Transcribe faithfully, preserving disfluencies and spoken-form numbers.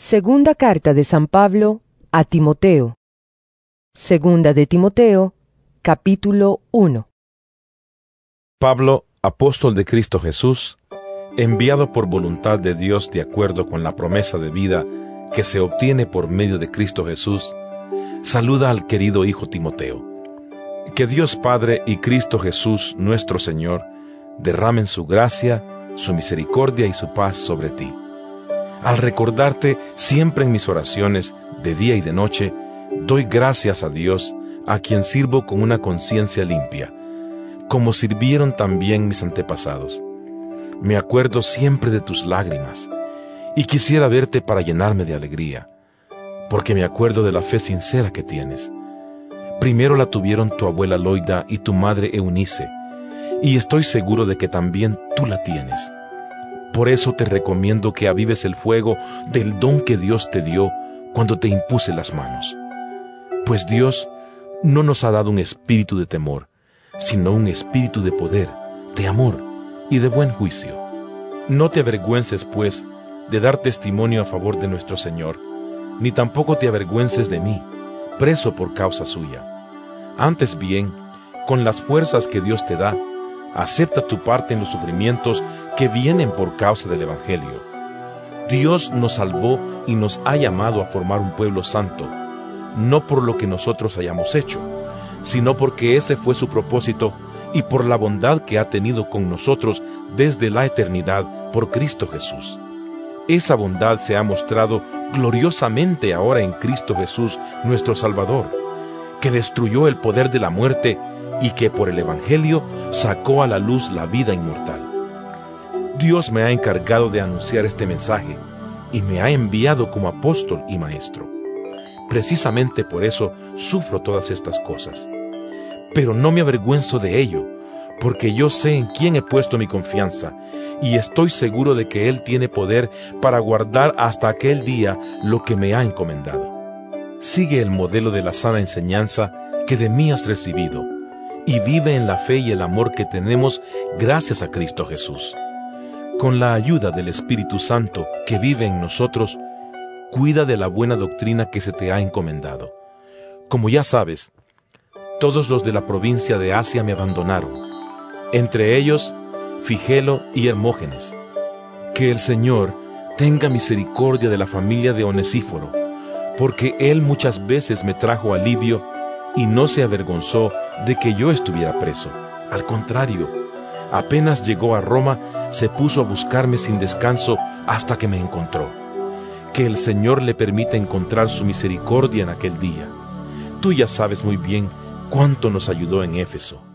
Segunda carta de San Pablo a Timoteo. Segunda de Timoteo, capítulo uno. Pablo, apóstol de Cristo Jesús, enviado por voluntad de Dios de acuerdo con la promesa de vida que se obtiene por medio de Cristo Jesús, saluda al querido hijo Timoteo. Que Dios Padre y Cristo Jesús, nuestro Señor, derramen su gracia, su misericordia y su paz sobre ti. Al recordarte siempre en mis oraciones, de día y de noche, doy gracias a Dios, a quien sirvo con una conciencia limpia, como sirvieron también mis antepasados. Me acuerdo siempre de tus lágrimas, y quisiera verte para llenarme de alegría, porque me acuerdo de la fe sincera que tienes. Primero la tuvieron tu abuela Loida y tu madre Eunice, y estoy seguro de que también tú la tienes. Por eso te recomiendo que avives el fuego del don que Dios te dio cuando te impuse las manos. Pues Dios no nos ha dado un espíritu de temor, sino un espíritu de poder, de amor y de buen juicio. No te avergüences, pues, de dar testimonio a favor de nuestro Señor, ni tampoco te avergüences de mí, preso por causa suya. Antes bien, con las fuerzas que Dios te da, acepta tu parte en los sufrimientos que vienen por causa del Evangelio. Dios nos salvó y nos ha llamado a formar un pueblo santo, no por lo que nosotros hayamos hecho, sino porque ese fue su propósito y por la bondad que ha tenido con nosotros desde la eternidad por Cristo Jesús. Esa bondad se ha mostrado gloriosamente ahora en Cristo Jesús, nuestro Salvador, que destruyó el poder de la muerte y que por el Evangelio sacó a la luz la vida inmortal. Dios me ha encargado de anunciar este mensaje y me ha enviado como apóstol y maestro. Precisamente por eso sufro todas estas cosas. Pero no me avergüenzo de ello, porque yo sé en quién he puesto mi confianza y estoy seguro de que Él tiene poder para guardar hasta aquel día lo que me ha encomendado. Sigue el modelo de la sana enseñanza que de mí has recibido y vive en la fe y el amor que tenemos gracias a Cristo Jesús. Con la ayuda del Espíritu Santo que vive en nosotros, cuida de la buena doctrina que se te ha encomendado. Como ya sabes, todos los de la provincia de Asia me abandonaron, entre ellos Figelo y Hermógenes. Que el Señor tenga misericordia de la familia de Onesíforo, porque él muchas veces me trajo alivio y no se avergonzó de que yo estuviera preso. Al contrario, apenas llegó a Roma, se puso a buscarme sin descanso hasta que me encontró. Que el Señor le permita encontrar su misericordia en aquel día. Tú ya sabes muy bien cuánto nos ayudó en Éfeso.